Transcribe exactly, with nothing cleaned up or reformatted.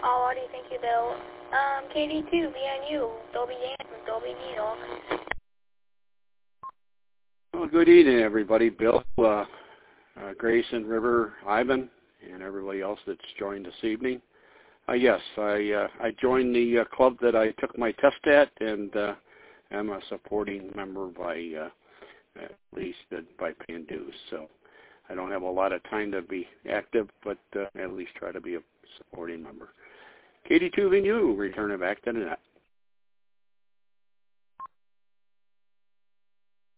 Alrighty, thank you, Bill. Um, K D two, V N U, Dolby Dan, Dolby Needle. Well, good evening, everybody. Bill, uh, uh, Grayson, River, Ivan, and everybody else that's joined this evening. Uh, yes, I uh, I joined the uh, club that I took my test at, and uh, I'm a supporting member by uh, at least uh, by paying dues. So I don't have a lot of time to be active, but uh, at least try to be a supporting member. K D two V N U, returning back to the net.